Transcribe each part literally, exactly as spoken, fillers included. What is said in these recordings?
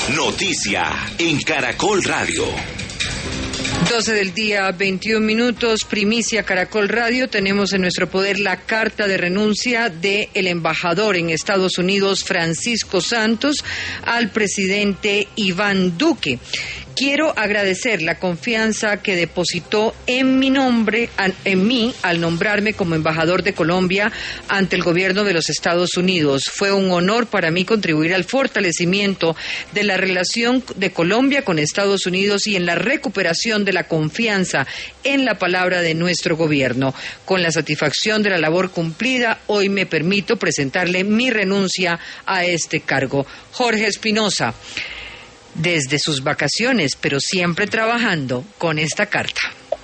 Noticia en Caracol Radio. doce del día, veintiún minutos, primicia Caracol Radio. Tenemos en nuestro poder la carta de renuncia del embajador en Estados Unidos, Francisco Santos, al presidente Iván Duque. Quiero agradecer la confianza que depositó en mi nombre, en mí, al nombrarme como embajador de Colombia ante el gobierno de los Estados Unidos. Fue un honor para mí contribuir al fortalecimiento de la relación de Colombia con Estados Unidos y en la recuperación de la confianza en la palabra de nuestro gobierno. Con la satisfacción de la labor cumplida, hoy me permito presentarle mi renuncia a este cargo. Jorge Espinosa, desde sus vacaciones, pero siempre trabajando con esta carta.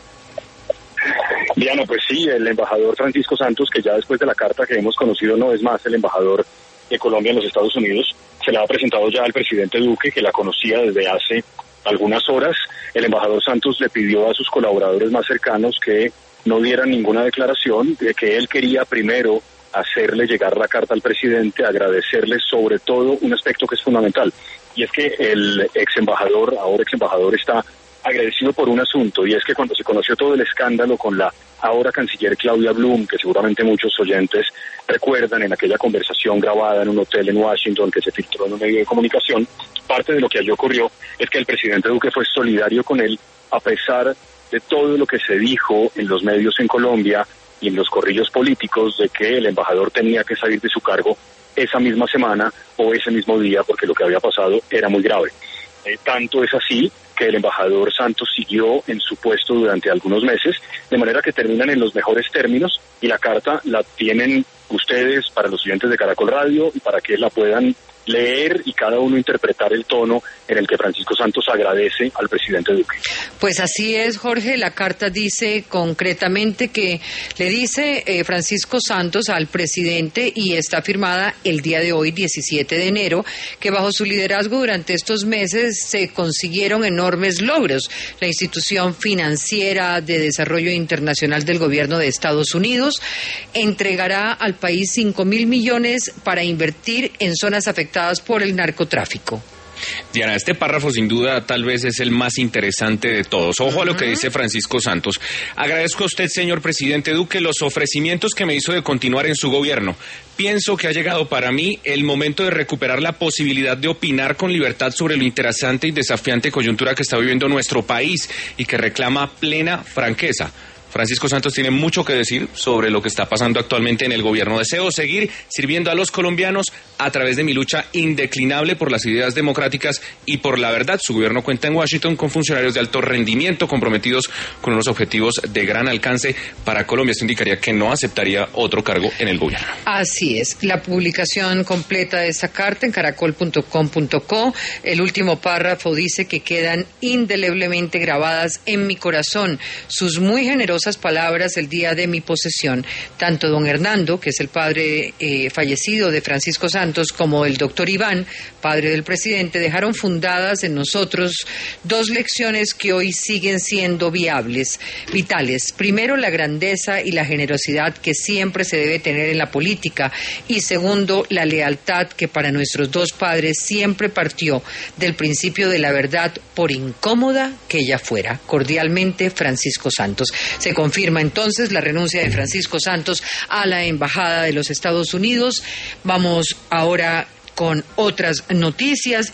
Diana, pues sí, el embajador Francisco Santos, que ya después de la carta que hemos conocido no es más el embajador de Colombia en los Estados Unidos, se la ha presentado ya al presidente Duque, que la conocía desde hace algunas horas. El embajador Santos le pidió a sus colaboradores más cercanos que no dieran ninguna declaración, de que él quería primero hacerle llegar la carta al presidente, agradecerle sobre todo un aspecto que es fundamental, y es que el ex embajador, ahora ex embajador, está agradecido por un asunto, y es que cuando se conoció todo el escándalo con la ahora canciller Claudia Blum, que seguramente muchos oyentes recuerdan en aquella conversación grabada en un hotel en Washington que se filtró en un medio de comunicación, parte de lo que allí ocurrió es que el presidente Duque fue solidario con él, a pesar de todo lo que se dijo en los medios en Colombia y en los corrillos políticos de que el embajador tenía que salir de su cargo esa misma semana o ese mismo día, porque lo que había pasado era muy grave. Eh, tanto es así que el embajador Santos siguió en su puesto durante algunos meses, de manera que terminan en los mejores términos, y la carta la tienen ustedes para los oyentes de Caracol Radio y para que la puedan leer y cada uno interpretar el tono en el que Francisco Santos agradece al presidente Duque. Pues así es, Jorge. La carta dice concretamente que le dice eh, Francisco Santos al presidente, y está firmada el día de hoy, diecisiete de enero, que bajo su liderazgo durante estos meses se consiguieron enormes logros. La institución financiera de desarrollo internacional del gobierno de Estados Unidos entregará al país cinco mil millones para invertir en zonas afectadas por el narcotráfico. Diana, este párrafo sin duda tal vez es el más interesante de todos. Ojo uh-huh. a lo que dice Francisco Santos. Agradezco a usted, señor presidente Duque, los ofrecimientos que me hizo de continuar en su gobierno. Pienso que ha llegado para mí el momento de recuperar la posibilidad de opinar con libertad sobre lo interesante y desafiante coyuntura que está viviendo nuestro país y que reclama plena franqueza. Francisco Santos tiene mucho que decir sobre lo que está pasando actualmente en el gobierno. Deseo seguir sirviendo a los colombianos a través de mi lucha indeclinable por las ideas democráticas y por la verdad. Su gobierno cuenta en Washington con funcionarios de alto rendimiento comprometidos con unos objetivos de gran alcance para Colombia. Esto indicaría que no aceptaría otro cargo en el gobierno. Así es. La publicación completa de esta carta en caracol punto com punto co. El último párrafo dice que quedan indeleblemente grabadas en mi corazón sus muy generosas palabras el día de mi posesión. Tanto don Hernando, que es el padre eh, fallecido de Francisco Santos, como el doctor Iván, padre del presidente, dejaron fundadas en nosotros dos lecciones que hoy siguen siendo viables, vitales. Primero, la grandeza y la generosidad que siempre se debe tener en la política, y segundo, la lealtad que para nuestros dos padres siempre partió del principio de la verdad, por incómoda que ella fuera. Cordialmente, Francisco Santos. Se confirma entonces la renuncia de Francisco Santos a la Embajada de los Estados Unidos. Vamos ahora con otras noticias.